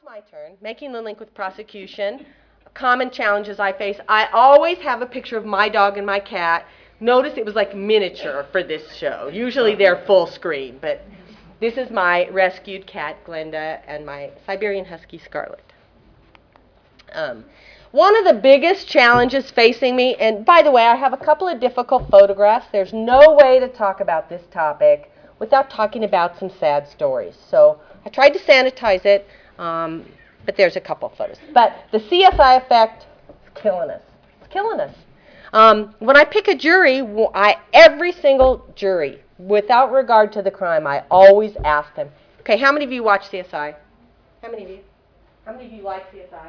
my turn. Making the link with prosecution. Common challenges I face. I always have a picture of my dog and my cat. Notice it was like miniature for this show. Usually they're full screen, but this is my rescued cat, Glenda, and my Siberian Husky, Scarlet. One of the biggest challenges facing me, and by the way, I have a couple of difficult photographs. There's no way to talk about this topic without talking about some sad stories. So I tried to sanitize it, but there's a couple photos. But the CSI effect is killing us. It's killing us. When I pick a jury, every single jury, without regard to the crime, I always ask them, okay, how many of you watch CSI? How many of you? How many of you like CSI?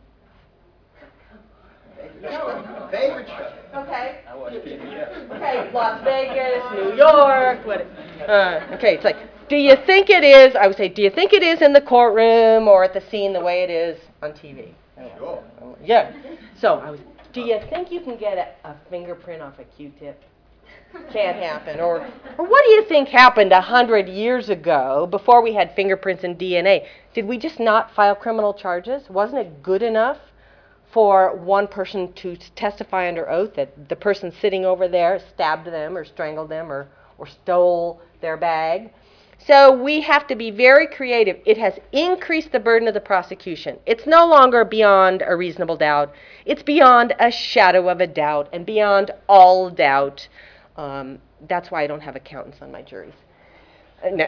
Favorite show. Okay. I watch PBS. Okay, Las Vegas, New York, what? Okay, it's like, do you think it is? I would say, do you think it is in the courtroom or at the scene the way it is on TV? Sure. Yeah. So do you think you can get a fingerprint off a Q-tip? Can't happen. Or what do you think happened 100 years ago before we had fingerprints and DNA? Did we just not file criminal charges? Wasn't it good enough for one person to testify under oath that the person sitting over there stabbed them or strangled them or stole their bag? So we have to be very creative. It has increased the burden of the prosecution. It's no longer beyond a reasonable doubt. It's beyond a shadow of a doubt and beyond all doubt. That's why I don't have accountants on my juries. No,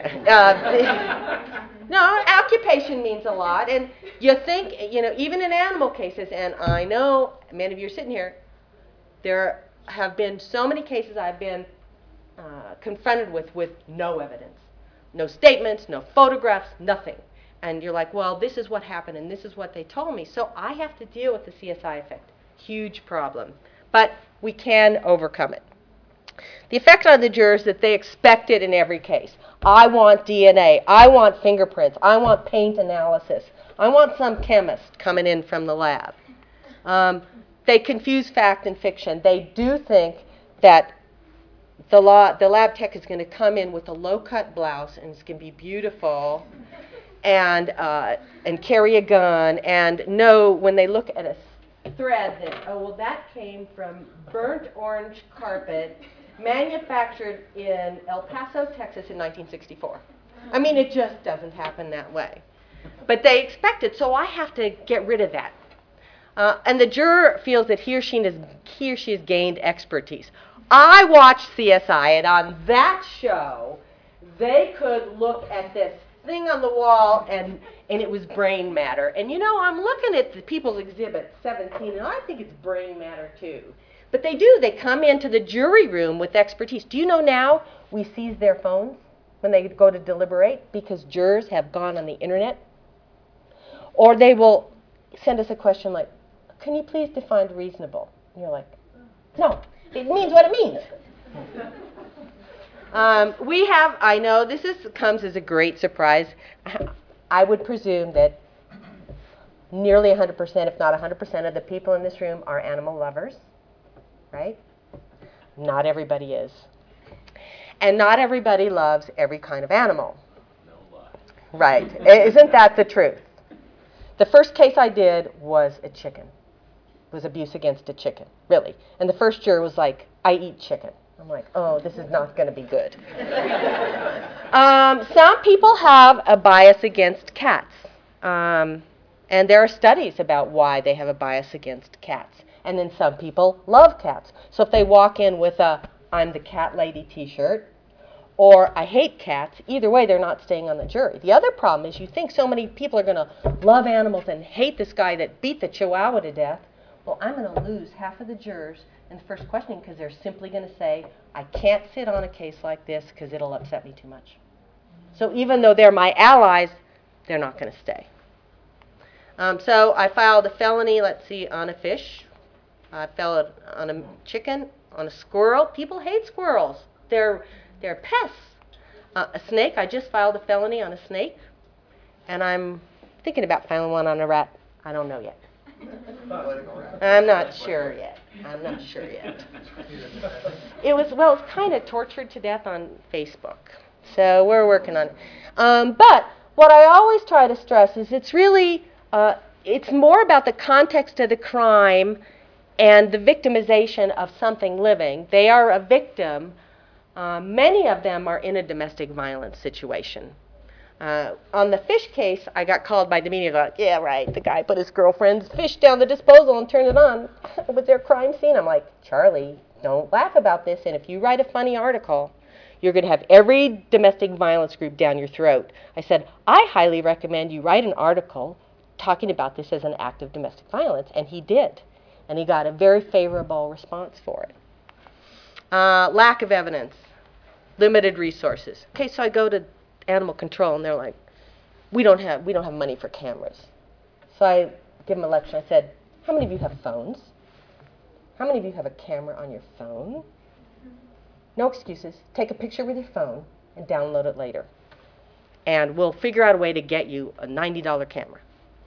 occupation means a lot. And you think, even in animal cases, and I know many of you are sitting here, there have been so many cases I've been confronted with no evidence. No statements, no photographs, nothing. And you're like, well, this is what happened and this is what they told me. So I have to deal with the CSI effect. Huge problem. But we can overcome it. The effect on the jurors is that they expect it in every case. I want DNA. I want fingerprints. I want paint analysis. I want some chemist coming in from the lab. They confuse fact and fiction. They do think that the lab tech is going to come in with a low-cut blouse and it's going to be beautiful and carry a gun and know when they look at a thread that, oh, well, that came from burnt orange carpet manufactured in El Paso, Texas in 1964. I mean, it just doesn't happen that way. But they expect it, so I have to get rid of that. And the juror feels that he or she has gained expertise. I watched CSI, and on that show, they could look at this thing on the wall, and it was brain matter. And I'm looking at the People's Exhibit 17, and I think it's brain matter too. But they do. They come into the jury room with expertise. Do you know now we seize their phones when they go to deliberate because jurors have gone on the internet? Or they will send us a question like, can you please define reasonable? And you're like, no. It means what it means. I know this comes as a great surprise. I would presume that nearly 100%, if not 100% of the people in this room are animal lovers, right? Not everybody is. And not everybody loves every kind of animal. No lie. Right. Isn't that the truth? The first case I did was a chicken. Was abuse against a chicken, really. And the first juror was like, I eat chicken. I'm like, oh, this is not going to be good. Some people have a bias against cats. And there are studies about why they have a bias against cats. And then some people love cats. So if they walk in with a I'm the cat lady t-shirt or I hate cats, either way, they're not staying on the jury. The other problem is you think so many people are going to love animals and hate this guy that beat the Chihuahua to death. Well, I'm going to lose half of the jurors in the first questioning because they're simply going to say, I can't sit on a case like this because it'll upset me too much. So even though they're my allies, they're not going to stay. So I filed a felony, on a fish. I filed on a chicken, on a squirrel. People hate squirrels. They're pests. A snake, I just filed a felony on a snake. And I'm thinking about filing one on a rat. I don't know yet. I'm not sure yet. It was kind of tortured to death on Facebook. So we're working on it. But what I always try to stress is it's really, it's more about the context of the crime and the victimization of something living. They are a victim. Many of them are in a domestic violence situation. On the fish case, I got called by the media, like, yeah, right, the guy put his girlfriend's fish down the disposal and turned it on. Was there a crime scene? I'm like, Charlie, don't laugh about this, and if you write a funny article, you're going to have every domestic violence group down your throat. I said, I highly recommend you write an article talking about this as an act of domestic violence, and he did. And he got a very favorable response for it. Lack of evidence, limited resources. Okay, so I go to animal control, and they're like, we don't have money for cameras. So I give them a lecture. I said, how many of you have phones? How many of you have a camera on your phone? No excuses. Take a picture with your phone and download it later. And we'll figure out a way to get you a $90 camera.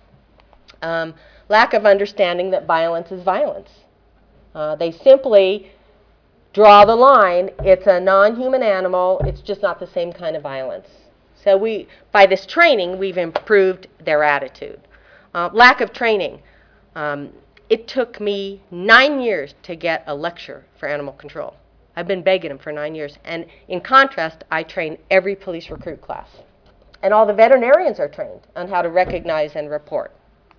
Lack of understanding that violence is violence. They simply draw the line. It's a non-human animal. It's just not the same kind of violence. So by this training, we've improved their attitude. Lack of training. It took me 9 years to get a lecture for animal control. I've been begging them for 9 years. And in contrast, I train every police recruit class. And all the veterinarians are trained on how to recognize and report.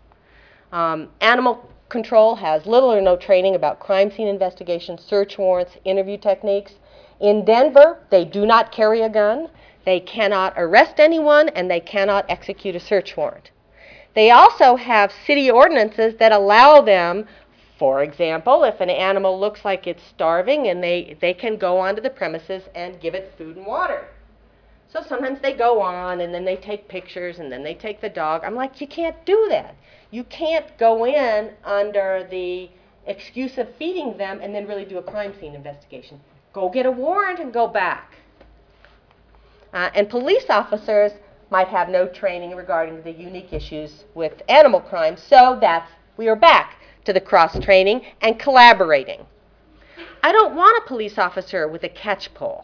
Animal control has little or no training about crime scene investigation, search warrants, interview techniques. In Denver, they do not carry a gun. They cannot arrest anyone, and they cannot execute a search warrant. They also have city ordinances that allow them, for example, if an animal looks like it's starving, and they can go onto the premises and give it food and water. So sometimes they go on, and then they take pictures, and then they take the dog. I'm like, you can't do that. You can't go in under the excuse of feeding them and then really do a crime scene investigation. Go get a warrant and go back. And police officers might have no training regarding the unique issues with animal crime, so we are back to the cross-training and collaborating. I don't want a police officer with a catch pole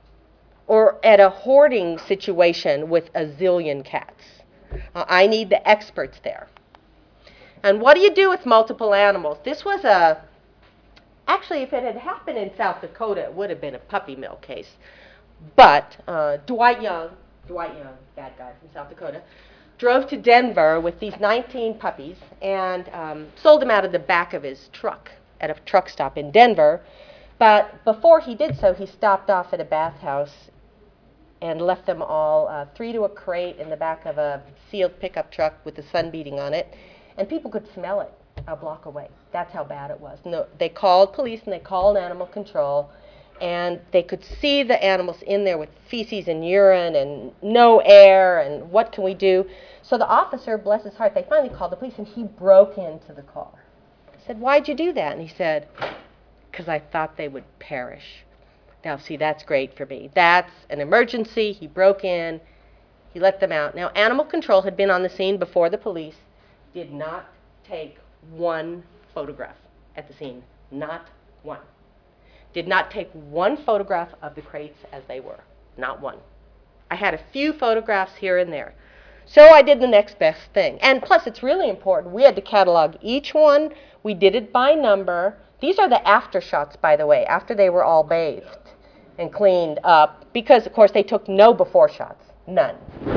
or at a hoarding situation with a zillion cats. I need the experts there. And what do you do with multiple animals? This was actually, if it had happened in South Dakota, it would have been a puppy mill case. But Dwight Young, bad guy from South Dakota, drove to Denver with these 19 puppies and sold them out of the back of his truck at a truck stop in Denver. But before he did so, he stopped off at a bathhouse and left them all 3 to a crate in the back of a sealed pickup truck with the sun beating on it. And people could smell it a block away. That's how bad it was. No, they called police and they called animal control, and they could see the animals in there with feces and urine and no air, and what can we do? So the officer, bless his heart, they finally called the police, and he broke into the car. I said, why'd you do that? And he said, because I thought they would perish. Now, see, that's great for me. That's an emergency. He broke in. He let them out. Now, animal control had been on the scene before the police. Did not take one photograph at the scene. Not one. Did not take one photograph of the crates as they were. Not one. I had a few photographs here and there. So I did the next best thing. And plus, it's really important. We had to catalog each one. We did it by number. These are the after shots, by the way, after they were all bathed and cleaned up. Because, of course, they took no before shots. None.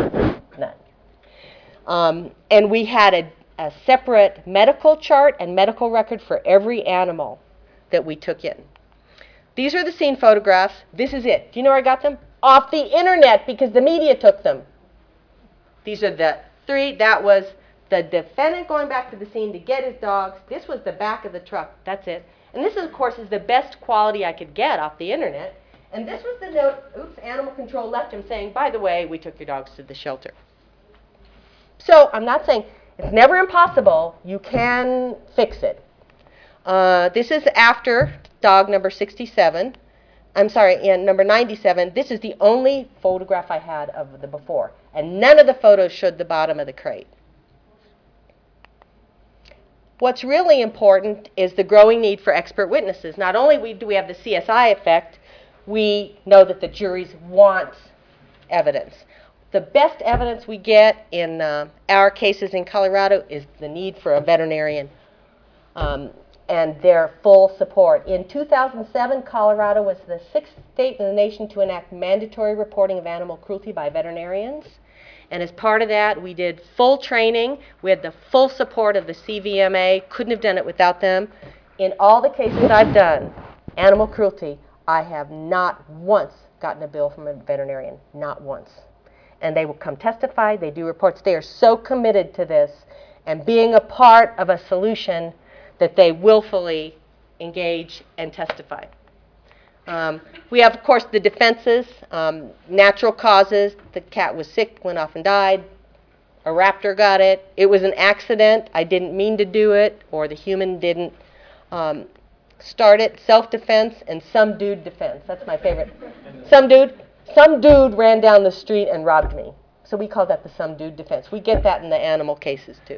None. And we had a separate medical chart and medical record for every animal that we took in. These are the scene photographs. This is it. Do you know where I got them? Off the internet, because the media took them. These are the 3. That was the defendant going back to the scene to get his dogs. This was the back of the truck. That's it. And this, of course, is the best quality I could get off the internet. And this was the note, oops, animal control left him saying, by the way, we took your dogs to the shelter. So I'm not saying it's never impossible. You can fix it. This is after dog number 67. I'm sorry, and number 97. This is the only photograph I had of the before. And none of the photos showed the bottom of the crate. What's really important is the growing need for expert witnesses. Not only do we have the CSI effect, we know that the juries want evidence. the best evidence we get in our cases in Colorado is the need for a veterinarian and their full support. In 2007, Colorado was the 6th state in the nation to enact mandatory reporting of animal cruelty by veterinarians. And as part of that, we did full training. We had the full support of the CVMA. Couldn't have done it without them. In all the cases I've done, animal cruelty, I have not once gotten a bill from a veterinarian. Not once. And they will come testify. They do reports. They are so committed to this and being a part of a solution that they willfully engage and testify. We have, of course, the defenses, natural causes. The cat was sick, went off and died. A raptor got it. It was an accident. I didn't mean to do it, or the human didn't start it. Self-defense and some dude defense. That's my favorite. Some dude ran down the street and robbed me. So we call that the some dude defense. We get that in the animal cases, too.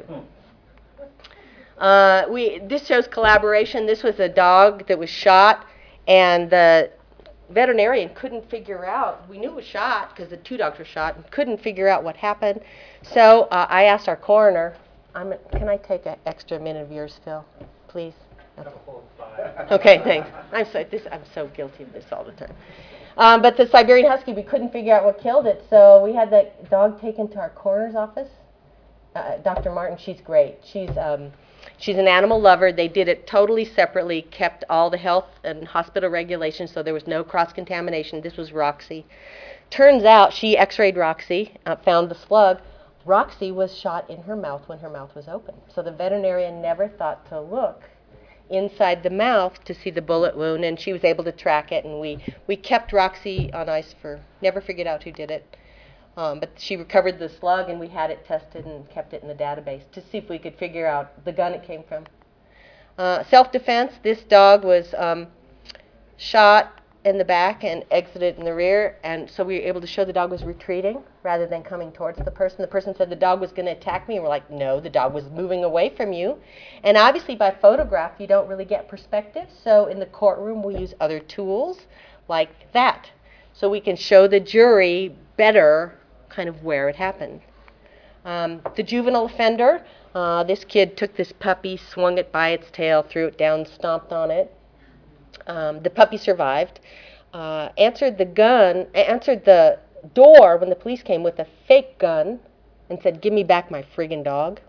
This shows collaboration. This was a dog that was shot, and the veterinarian couldn't figure out. We knew it was shot because the 2 dogs were shot, and couldn't figure out what happened. So I asked our coroner, can I take an extra minute of yours, Phil, please? Okay, thanks. I'm so guilty of this all the time. But the Siberian Husky, we couldn't figure out what killed it, so we had the dog taken to our coroner's office. Dr. Martin, she's great. She's an animal lover. They did it totally separately, kept all the health and hospital regulations, so there was no cross-contamination. This was Roxy. Turns out, she x-rayed Roxy, found the slug. Roxy was shot in her mouth when her mouth was open. So the veterinarian never thought to look inside the mouth to see the bullet wound, and she was able to track it, and we kept Roxy on ice never figured out who did it. But she recovered the slug, and we had it tested and kept it in the database to see if we could figure out the gun it came from. Self-defense, this dog was shot in the back and exited in the rear, and so we were able to show the dog was retreating rather than coming towards the person. The person said the dog was going to attack me, and we're like, no, the dog was moving away from you. And obviously by photograph, you don't really get perspective, so in the courtroom we use other tools like that, so we can show the jury better kind of where it happened. The juvenile offender, this kid took this puppy, swung it by its tail, threw it down, stomped on it. The puppy survived, answered the door when the police came with a fake gun and said, give me back my friggin' dog.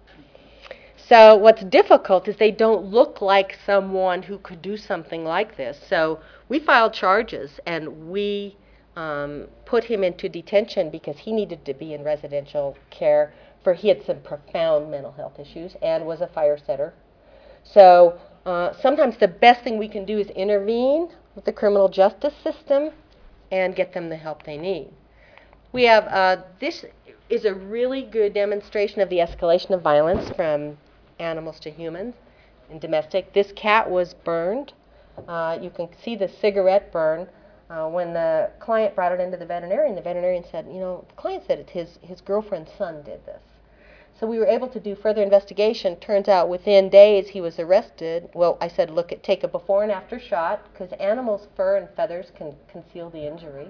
So what's difficult is they don't look like someone who could do something like this. So we filed charges, and we put him into detention because he needed to be in residential care he had some profound mental health issues and was a fire setter. So sometimes the best thing we can do is intervene with the criminal justice system and get them the help they need. We have, this is a really good demonstration of the escalation of violence from animals to humans in domestic. This cat was burned. You can see the cigarette burn. When the client brought it into the veterinarian said, the client said his girlfriend's son did this. So we were able to do further investigation. Turns out within days he was arrested. Well, I said, take a before and after shot, because animals' fur and feathers can conceal the injury.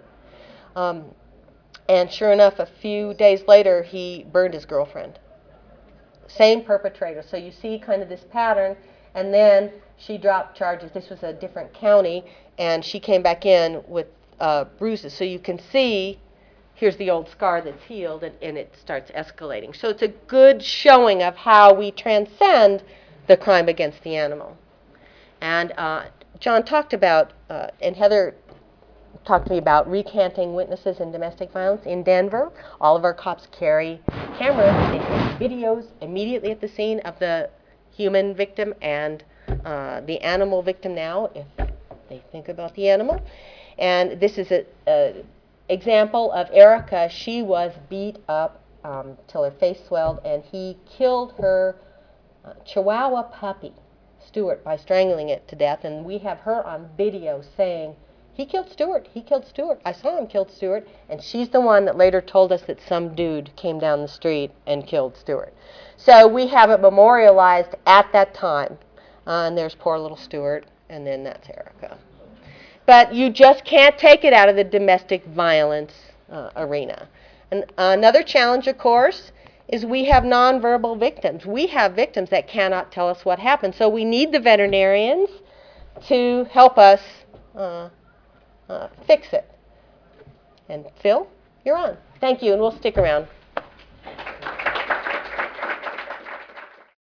And sure enough, a few days later, he burned his girlfriend. Same perpetrator. So you see kind of this pattern. And then she dropped charges. This was a different county, and she came back in with bruises. So you can see, here's the old scar that's healed, and it starts escalating. So it's a good showing of how we transcend the crime against the animal. And John talked about, and Heather talked to me about recanting witnesses in domestic violence in Denver. All of our cops carry cameras. They take videos immediately at the scene of the human victim and the animal victim now, if they think about the animal. And this is an example of Erica. She was beat up till her face swelled, and he killed her Chihuahua puppy, Stuart, by strangling it to death. And we have her on video saying, he killed Stuart, he killed Stuart. I saw him kill Stuart. And she's the one that later told us that some dude came down the street and killed Stuart. So we have it memorialized at that time. And there's poor little Stuart, and then that's Erica. But you just can't take it out of the domestic violence arena. And another challenge, of course, is we have nonverbal victims. We have victims that cannot tell us what happened. So we need the veterinarians to help us fix it. And Phil, you're on. Thank you, and we'll stick around.